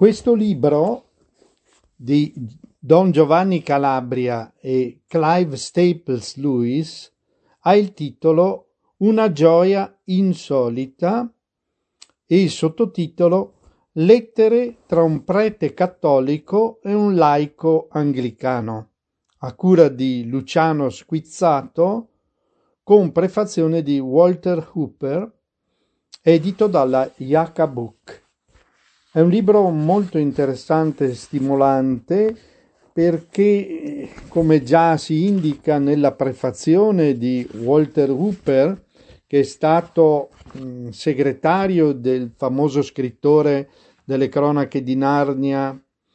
Questo libro di Don Giovanni Calabria e Clive Staples Lewis ha il titolo Una gioia insolita e il sottotitolo Lettere tra un prete cattolico e un laico anglicano, a cura di Luciano Squizzato, con prefazione di Walter Hooper, edito dalla Yaka Book. È un libro molto interessante e stimolante perché, come già si indica nella prefazione di Walter Hooper, che è stato segretario del famoso scrittore delle cronache di Narnia,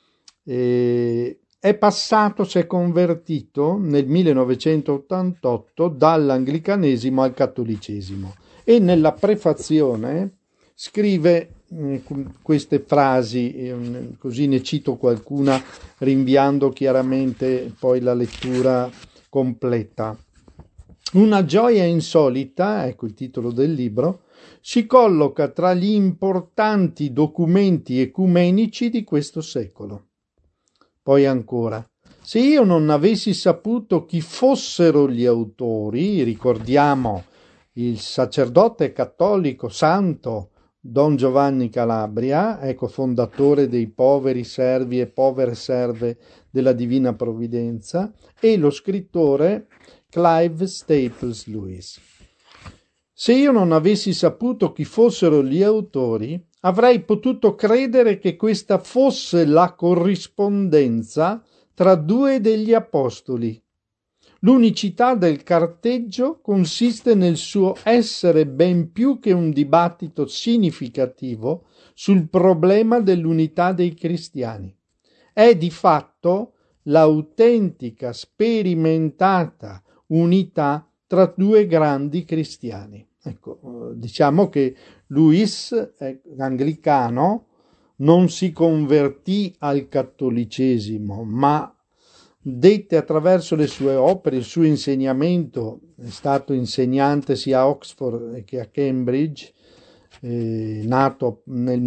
è passato, si è convertito nel 1988 dall'anglicanesimo al cattolicesimo e nella prefazione scrive queste frasi, così ne cito qualcuna rinviando chiaramente poi la lettura completa. Una gioia insolita, ecco il titolo del libro, si colloca tra gli importanti documenti ecumenici di questo secolo. Poi ancora, se io non avessi saputo chi fossero gli autori, ricordiamo il sacerdote cattolico santo Don Giovanni Calabria, ecco, fondatore dei poveri servi e povere serve della Divina Provvidenza, e lo scrittore Clive Staples Lewis. Se io non avessi saputo chi fossero gli autori, avrei potuto credere che questa fosse la corrispondenza tra due degli apostoli. L'unicità del carteggio consiste nel suo essere ben più che un dibattito significativo sul problema dell'unità dei cristiani. È di fatto l'autentica, sperimentata unità tra due grandi cristiani. Ecco, diciamo che Lewis, anglicano, non si convertì al cattolicesimo, ma dette attraverso le sue opere, il suo insegnamento, è stato insegnante sia a Oxford che a Cambridge, nato nel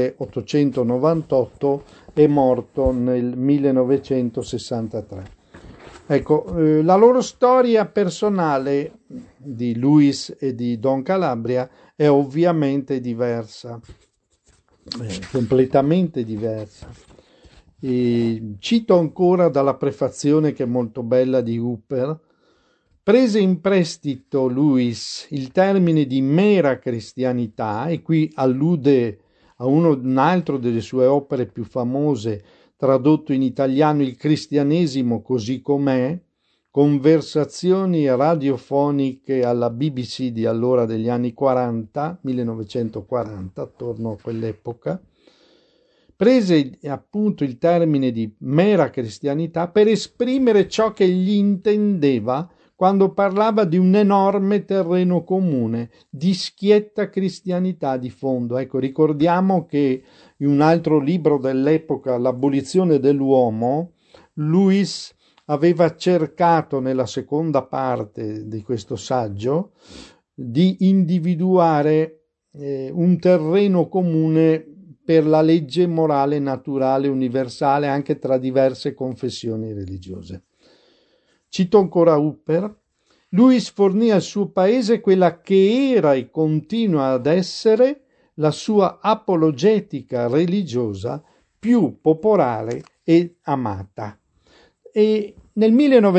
1898 e morto nel 1963. Ecco, la loro storia personale di Lewis e di Don Calabria è ovviamente diversa, completamente diversa. E cito ancora dalla prefazione, che è molto bella, di Hooper. Prese in prestito Lewis il termine di mera cristianità, e qui allude a un altro delle sue opere più famose, tradotto in italiano Il cristianesimo così com'è, conversazioni radiofoniche alla BBC di allora, degli anni 40, 1940, attorno a quell'epoca. Prese appunto il termine di mera cristianità per esprimere ciò che egli intendeva quando parlava di un enorme terreno comune, di schietta cristianità di fondo. Ecco, ricordiamo che in un altro libro dell'epoca, L'abolizione dell'uomo, Lewis aveva cercato, nella seconda parte di questo saggio, di individuare un terreno comune per la legge morale naturale universale anche tra diverse confessioni religiose. Cito ancora Hooper. Lewis fornì al suo paese quella che era e continua ad essere la sua apologetica religiosa più popolare e amata. E nel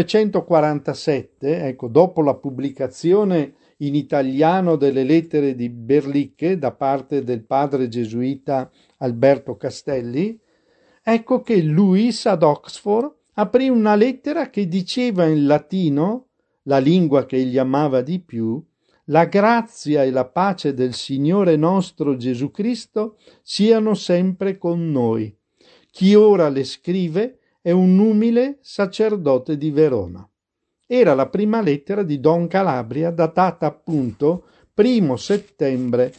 1947, ecco, dopo la pubblicazione in italiano delle lettere di Berlicche da parte del padre gesuita Alberto Castelli, ecco che Lewis ad Oxford aprì una lettera che diceva in latino, la lingua che egli amava di più: la grazia e la pace del Signore nostro Gesù Cristo siano sempre con noi. Chi ora le scrive è un umile sacerdote di Verona. Era la prima lettera di Don Calabria, datata appunto 1 settembre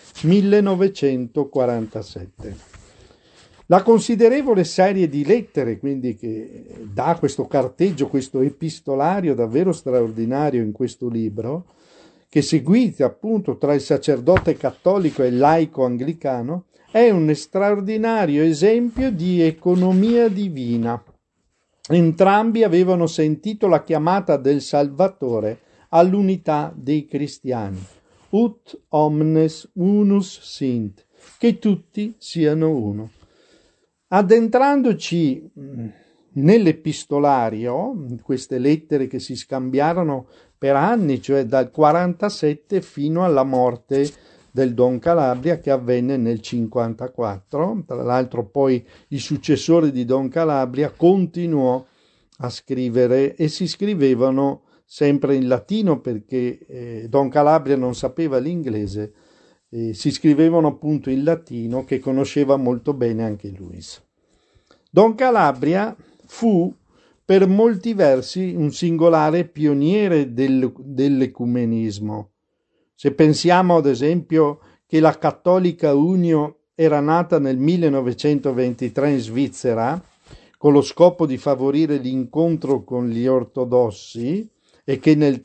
1947. La considerevole serie di lettere, quindi, che dà questo carteggio, questo epistolario davvero straordinario in questo libro, che seguite appunto tra il sacerdote cattolico e il laico anglicano, è un straordinario esempio di economia divina. Entrambi avevano sentito la chiamata del Salvatore all'unità dei cristiani. Ut omnes unus sint, che tutti siano uno. Addentrandoci nell'epistolario, queste lettere che si scambiarono per anni, cioè dal 47 fino alla morte del Don Calabria, che avvenne nel 54. Tra l'altro poi il successore di Don Calabria continuò a scrivere e si scrivevano sempre in latino perché Don Calabria non sapeva l'inglese, si scrivevano appunto in latino, che conosceva molto bene anche Luis. Don Calabria fu per molti versi un singolare pioniere dell'ecumenismo. Se pensiamo ad esempio che la Cattolica Unio era nata nel 1923 in Svizzera con lo scopo di favorire l'incontro con gli ortodossi e che nel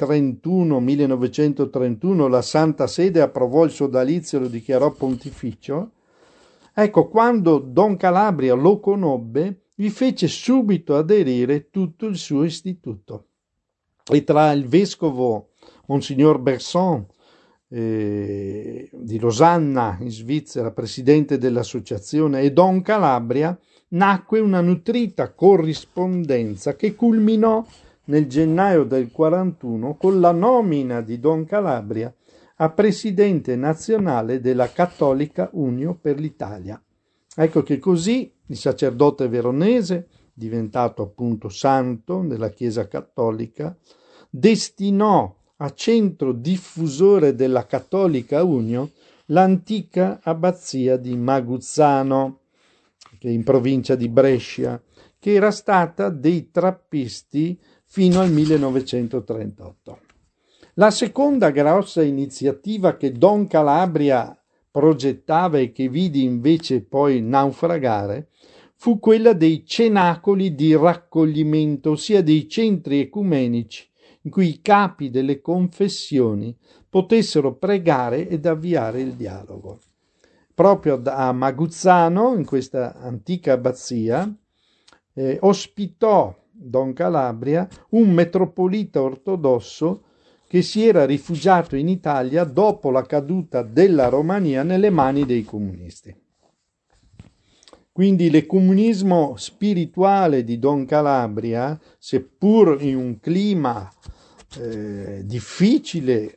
1931 la Santa Sede approvò il sodalizio e lo dichiarò pontificio, ecco, quando Don Calabria lo conobbe, vi fece subito aderire tutto il suo istituto. E tra il vescovo Monsignor Berson di Losanna in Svizzera, presidente dell'associazione, e Don Calabria nacque una nutrita corrispondenza che culminò nel gennaio del 41 con la nomina di Don Calabria a presidente nazionale della Cattolica Unio per l'Italia. Ecco che così il sacerdote veronese, diventato appunto santo della Chiesa Cattolica, destinò a centro diffusore della Cattolica Unio l'antica abbazia di Maguzzano, che è in provincia di Brescia, che era stata dei trappisti fino al 1938. La seconda grossa iniziativa che Don Calabria progettava e che vidi invece poi naufragare fu quella dei cenacoli di raccoglimento, ossia dei centri ecumenici in cui i capi delle confessioni potessero pregare ed avviare il dialogo. Proprio a Maguzzano, in questa antica abbazia, ospitò Don Calabria un metropolita ortodosso che si era rifugiato in Italia dopo la caduta della Romania nelle mani dei comunisti. Quindi l'ecumenismo spirituale di Don Calabria, seppur in un clima difficile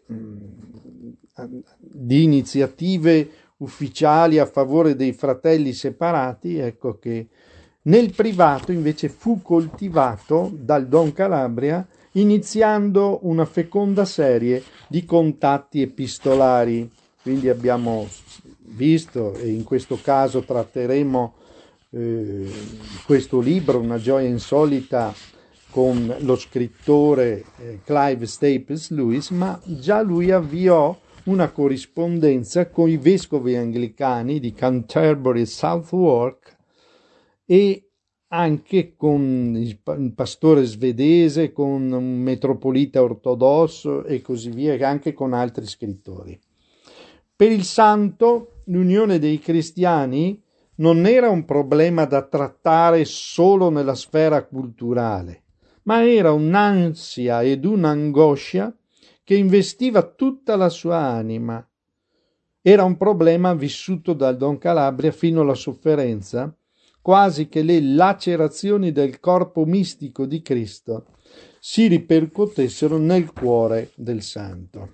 di iniziative ufficiali a favore dei fratelli separati, ecco che nel privato invece fu coltivato dal Don Calabria, iniziando una feconda serie di contatti epistolari. Quindi abbiamo visto, e in questo caso tratteremo questo libro, Una gioia insolita, con lo scrittore Clive Staples Lewis, ma già lui avviò una corrispondenza con i vescovi anglicani di Canterbury e Southwark e anche con il pastore svedese, con un metropolita ortodosso e così via, e anche con altri scrittori. Per il santo, l'unione dei cristiani non era un problema da trattare solo nella sfera culturale, ma era un'ansia ed un'angoscia che investiva tutta la sua anima. Era un problema vissuto dal Don Calabria fino alla sofferenza, quasi che le lacerazioni del corpo mistico di Cristo si ripercuotessero nel cuore del santo.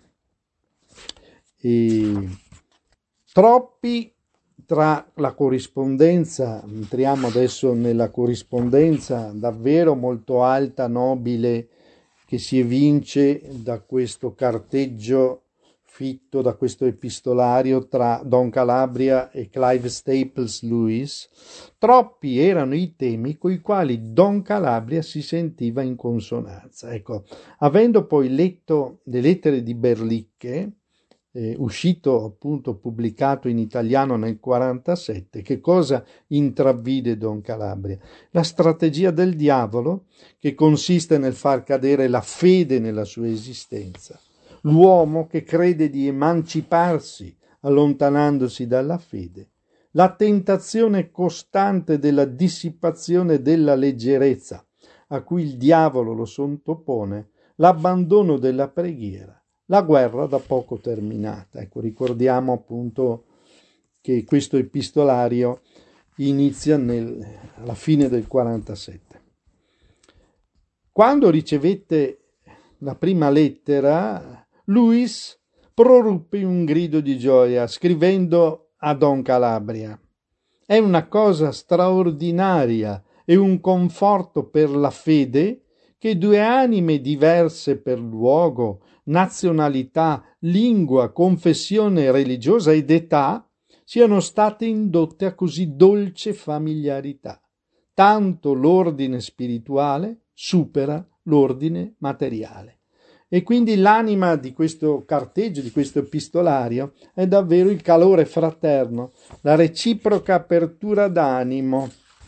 E troppi tra la corrispondenza, entriamo adesso nella corrispondenza davvero molto alta, nobile, che si evince da questo carteggio fitto, da questo epistolario tra Don Calabria e Clive Staples Lewis. Troppi erano i temi coi quali Don Calabria si sentiva in consonanza. Ecco, avendo poi letto le lettere di Berlicche, uscito appunto pubblicato in italiano nel 47, che cosa intravide Don Calabria? La strategia del diavolo, che consiste nel far cadere la fede nella sua esistenza, l'uomo che crede di emanciparsi allontanandosi dalla fede, la tentazione costante della dissipazione e della leggerezza a cui il diavolo lo sottopone, l'abbandono della preghiera, la guerra da poco terminata. Ecco, ricordiamo appunto che questo epistolario inizia alla fine del 47. Quando ricevette la prima lettera, Luis proruppe un grido di gioia scrivendo a Don Calabria: «È una cosa straordinaria e un conforto per la fede che due anime diverse per luogo, nazionalità, lingua, confessione religiosa ed età siano state indotte a così dolce familiarità. Tanto l'ordine spirituale supera l'ordine materiale». E quindi l'anima di questo carteggio, di questo epistolario, è davvero il calore fraterno, la reciproca apertura d'animo,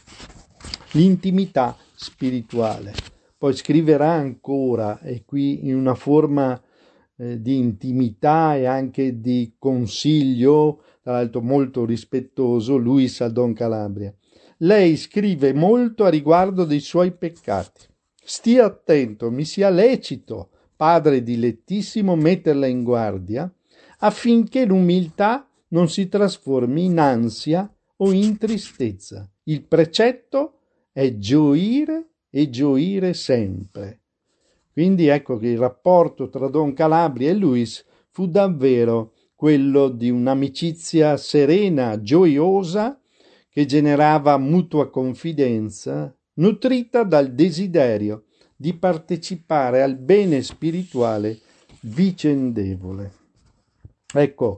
l'intimità spirituale. Poi scriverà ancora, e qui in una forma di intimità e anche di consiglio, tra l'altro molto rispettoso, Luis a Don Calabria. Lei scrive molto a riguardo dei suoi peccati. Stia attento, mi sia lecito, padre dilettissimo, metterla in guardia, affinché l'umiltà non si trasformi in ansia o in tristezza. Il precetto è gioire e gioire sempre. Quindi ecco che il rapporto tra Don Calabria e Luis fu davvero quello di un'amicizia serena, gioiosa, che generava mutua confidenza, nutrita dal desiderio di partecipare al bene spirituale vicendevole. Ecco,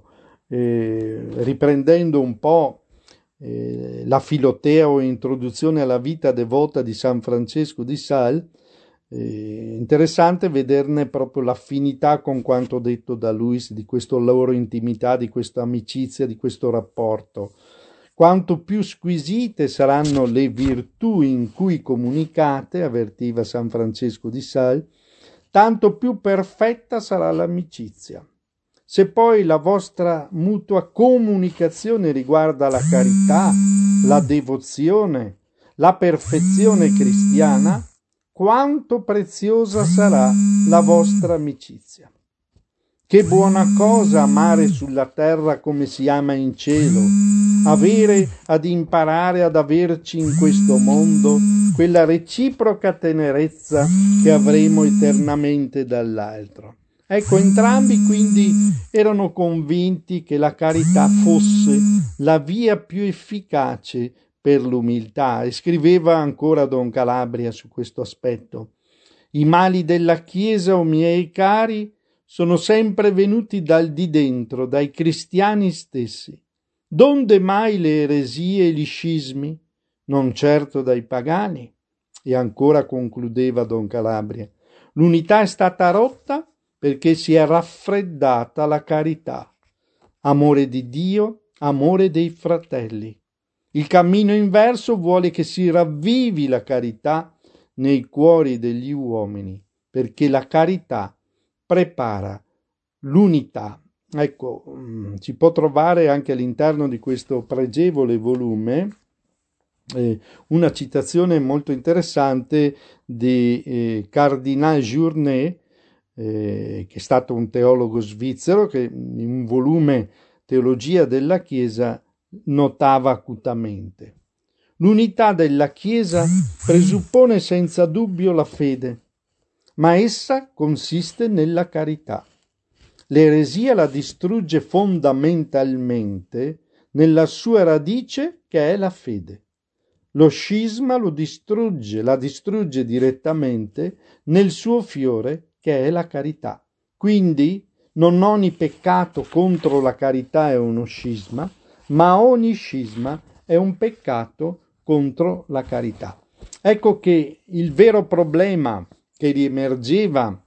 riprendendo un po' la filotea o introduzione alla vita devota di San Francesco di Sales, interessante vederne proprio l'affinità con quanto detto da Luis, di questa loro intimità, di questa amicizia, di questo rapporto. Quanto più squisite saranno le virtù in cui comunicate, avvertiva San Francesco di Sales, tanto più perfetta sarà l'amicizia. Se poi la vostra mutua comunicazione riguarda la carità, la devozione, la perfezione cristiana, quanto preziosa sarà la vostra amicizia. Che buona cosa amare sulla terra come si ama in cielo, avere ad imparare ad averci in questo mondo quella reciproca tenerezza che avremo eternamente dall'altro. Ecco, entrambi quindi erano convinti che la carità fosse la via più efficace per l'umiltà, e scriveva ancora Don Calabria su questo aspetto: «I mali della Chiesa, o miei cari, sono sempre venuti dal di dentro, dai cristiani stessi. Donde mai le eresie e gli scismi? Non certo dai pagani». E ancora concludeva Don Calabria: «L'unità è stata rotta perché si è raffreddata la carità. Amore di Dio, amore dei fratelli. Il cammino inverso vuole che si ravvivi la carità nei cuori degli uomini, perché la carità prepara l'unità». Ecco, si può trovare anche all'interno di questo pregevole volume una citazione molto interessante di Cardinal Journet, che è stato un teologo svizzero, che in un volume Teologia della Chiesa notava acutamente: «L'unità della Chiesa presuppone senza dubbio la fede, ma essa consiste nella carità. L'eresia la distrugge fondamentalmente nella sua radice, che è la fede. Lo scisma la distrugge direttamente nel suo fiore, che è la carità. Quindi non ogni peccato contro la carità è uno scisma, ma ogni scisma è un peccato contro la carità». Ecco che il vero problema che riemergeva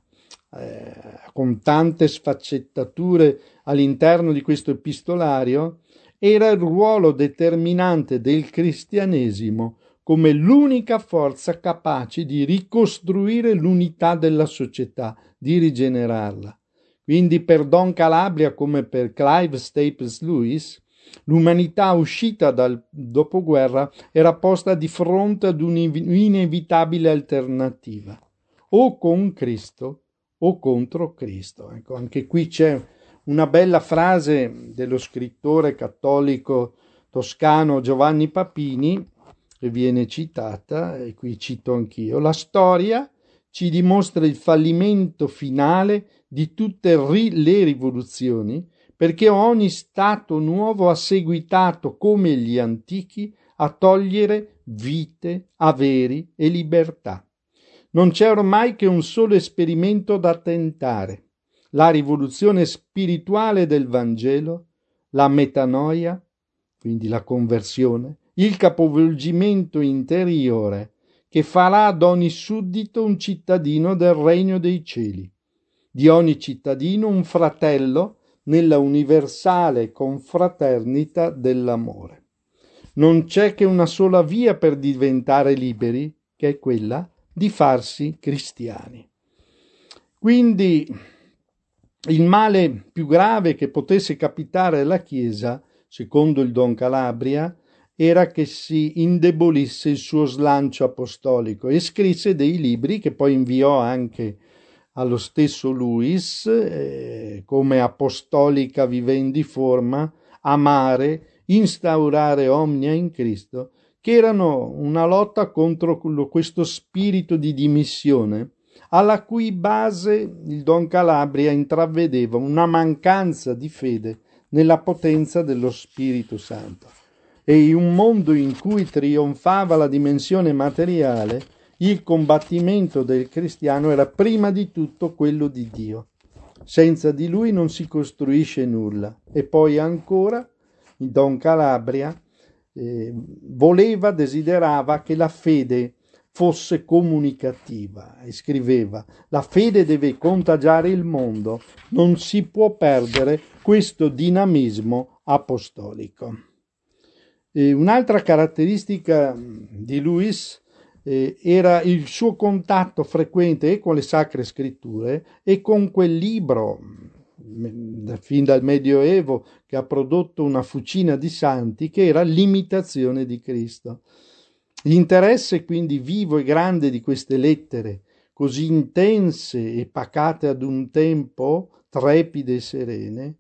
con tante sfaccettature all'interno di questo epistolario era il ruolo determinante del cristianesimo come l'unica forza capace di ricostruire l'unità della società, di rigenerarla. Quindi per Don Calabria, come per Clive Staples Lewis, l'umanità uscita dal dopoguerra era posta di fronte ad un'inevitabile alternativa, o con Cristo o contro Cristo. Ecco, anche qui c'è una bella frase dello scrittore cattolico toscano Giovanni Papini, che viene citata, e qui cito anch'io: la storia ci dimostra il fallimento finale di tutte le rivoluzioni, perché ogni stato nuovo ha seguitato, come gli antichi, a togliere vite, averi e libertà. Non c'è ormai che un solo esperimento da tentare: la rivoluzione spirituale del Vangelo, la metanoia, quindi la conversione, il capovolgimento interiore che farà ad ogni suddito un cittadino del regno dei cieli, di ogni cittadino un fratello nella universale confraternita dell'amore. Non c'è che una sola via per diventare liberi, che è quella di farsi cristiani. Quindi il male più grave che potesse capitare alla Chiesa, secondo il Don Calabria, era che si indebolisse il suo slancio apostolico, e scrisse dei libri che poi inviò anche allo stesso Lewis, come Apostolica Vivendi Forma, Amare, Instaurare Omnia in Cristo, che erano una lotta contro questo spirito di dimissione, alla cui base il Don Calabria intravedeva una mancanza di fede nella potenza dello Spirito Santo. E in un mondo in cui trionfava la dimensione materiale, il combattimento del cristiano era prima di tutto quello di Dio. Senza di lui non si costruisce nulla. E poi ancora il Don Calabria desiderava che la fede fosse comunicativa, e scriveva: la fede deve contagiare il mondo, non si può perdere questo dinamismo apostolico. Un'altra caratteristica di Lewis era il suo contatto frequente con le Sacre Scritture e con quel libro, fin dal Medioevo, che ha prodotto una fucina di santi, che era l'imitazione di Cristo. L'interesse quindi vivo e grande di queste lettere, così intense e pacate ad un tempo, trepide e serene,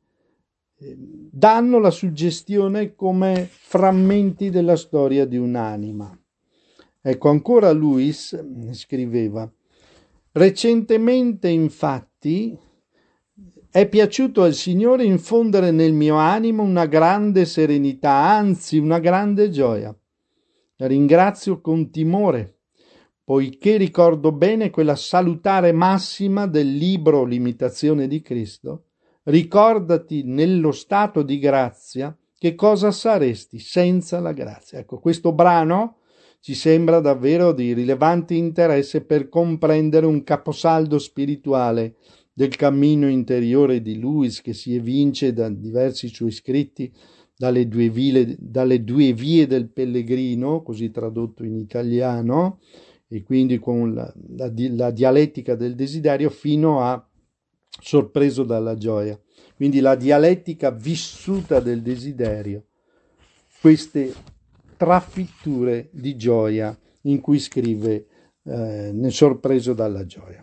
danno la suggestione come frammenti della storia di un'anima. Ecco, ancora Lewis scriveva: recentemente infatti è piaciuto al Signore infondere nel mio animo una grande serenità, anzi una grande gioia. La ringrazio con timore, poiché ricordo bene quella salutare massima del libro L'imitazione di Cristo: ricordati nello stato di grazia che cosa saresti senza la grazia. Ecco, questo brano ci sembra davvero di rilevante interesse per comprendere un caposaldo spirituale del cammino interiore di Lewis, che si evince da diversi suoi scritti, dalle due vie del pellegrino, così tradotto in italiano, e quindi con la dialettica del desiderio, fino a Sorpreso dalla gioia. Quindi la dialettica vissuta del desiderio, queste trafitture di gioia in cui scrive nel Sorpreso dalla gioia.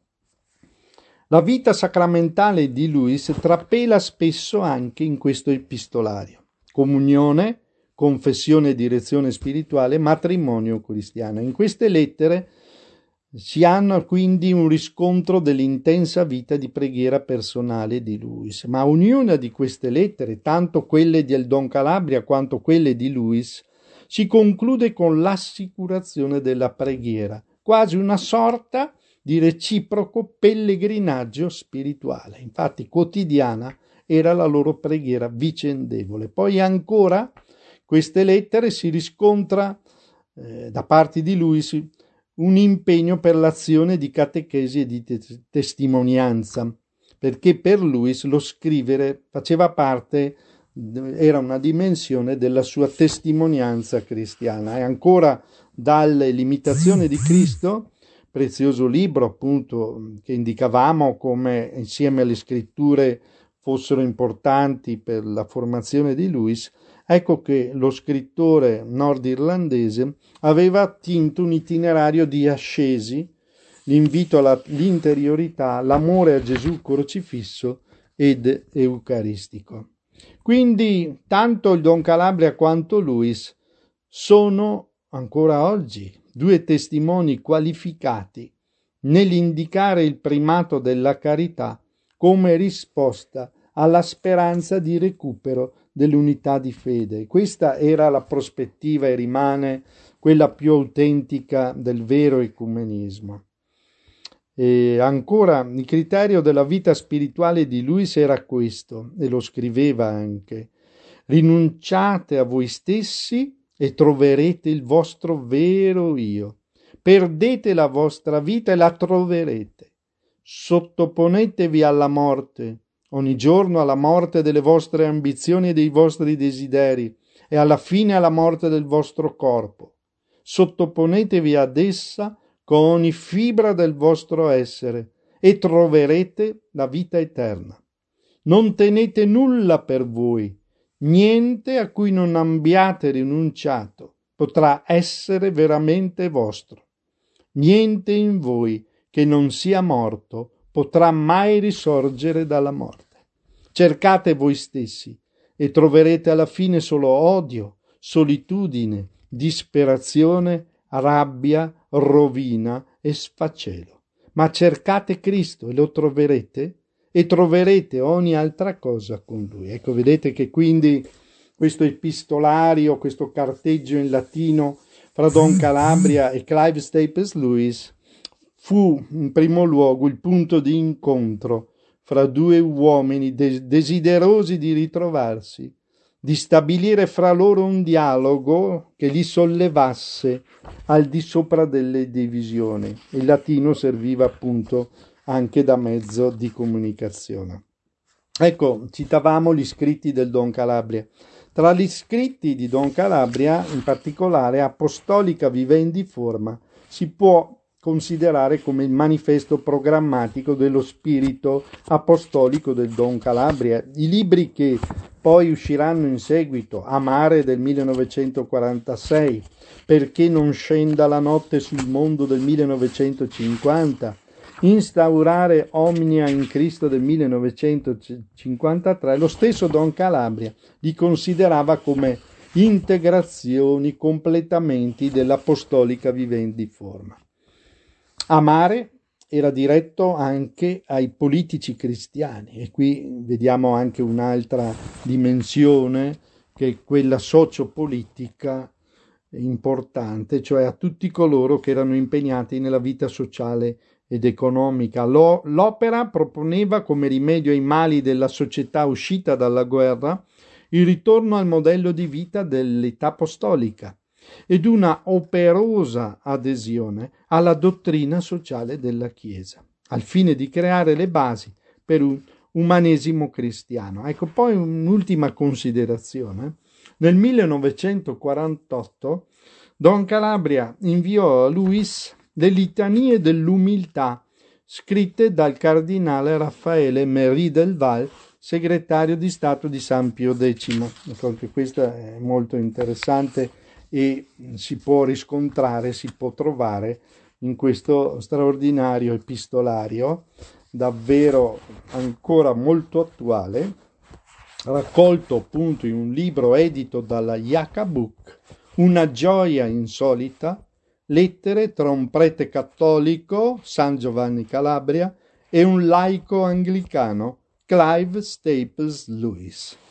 La vita sacramentale di Lewis trapela spesso anche in questo epistolario: comunione, confessione e direzione spirituale, matrimonio cristiano. In queste lettere si hanno quindi un riscontro dell'intensa vita di preghiera personale di Lewis, ma ognuna di queste lettere, tanto quelle del Don Calabria quanto quelle di Lewis, si conclude con l'assicurazione della preghiera, quasi una sorta di reciproco pellegrinaggio spirituale. Infatti quotidiana era la loro preghiera vicendevole. Poi ancora queste lettere si riscontra da parte di Lewis un impegno per l'azione di catechesi e di testimonianza, perché per Lewis lo scrivere faceva parte, era una dimensione della sua testimonianza cristiana. E ancora dall'imitazione di Cristo prezioso libro, appunto, che indicavamo come insieme alle scritture fossero importanti per la formazione di Lewis, ecco che lo scrittore nordirlandese aveva attinto un itinerario di ascesi, l'invito all'interiorità, l'amore a Gesù crocifisso ed eucaristico. Quindi tanto il Don Calabria quanto Lewis sono ancora oggi due testimoni qualificati nell'indicare il primato della carità come risposta alla speranza di recupero dell'unità di fede. Questa era la prospettiva e rimane quella più autentica del vero ecumenismo. E ancora, il criterio della vita spirituale di Lewis era questo, e lo scriveva anche: rinunciate a voi stessi e troverete il vostro vero io. Perdete la vostra vita e la troverete. Sottoponetevi alla morte, ogni giorno alla morte delle vostre ambizioni e dei vostri desideri, e alla fine alla morte del vostro corpo. Sottoponetevi ad essa con ogni fibra del vostro essere e troverete la vita eterna. Non tenete nulla per voi, niente a cui non abbiate rinunciato potrà essere veramente vostro. Niente in voi che non sia morto potrà mai risorgere dalla morte. Cercate voi stessi e troverete alla fine solo odio, solitudine, disperazione, rabbia, rovina e sfacelo. Ma cercate Cristo e lo troverete, e troverete ogni altra cosa con Lui. Ecco, vedete che quindi questo epistolario, questo carteggio in latino fra Don Calabria e Clive Staples Lewis fu in primo luogo il punto di incontro fra due uomini desiderosi di ritrovarsi, di stabilire fra loro un dialogo che li sollevasse al di sopra delle divisioni. Il latino serviva appunto anche da mezzo di comunicazione. Ecco, citavamo gli scritti del Don Calabria. Tra gli scritti di Don Calabria, in particolare Apostolica Vivendi Forma, si può considerare come il manifesto programmatico dello spirito apostolico del Don Calabria. I libri che poi usciranno in seguito, Amare del 1946, Perché non scenda la notte sul mondo del 1950, Instaurare Omnia in Cristo del 1953, lo stesso Don Calabria li considerava come integrazioni, completamenti dell'Apostolica Vivendi Forma. Amare era diretto anche ai politici cristiani, e qui vediamo anche un'altra dimensione, che è quella sociopolitica importante, cioè a tutti coloro che erano impegnati nella vita sociale ed economica. L'opera proponeva come rimedio ai mali della società uscita dalla guerra il ritorno al modello di vita dell'età apostolica ed una operosa adesione alla dottrina sociale della Chiesa, al fine di creare le basi per un umanesimo cristiano. Ecco, poi un'ultima considerazione. Nel 1948 Don Calabria inviò a Lewis le litanie dell'umiltà, scritte dal cardinale Raffaele Méry del Val, segretario di Stato di San Pio X. Ecco, anche questa è molto interessante e si può riscontrare, si può trovare in questo straordinario epistolario, davvero ancora molto attuale, raccolto appunto in un libro edito dalla Yaka Book, Una gioia insolita, lettere tra un prete cattolico, San Giovanni Calabria, e un laico anglicano, Clive Staples Lewis.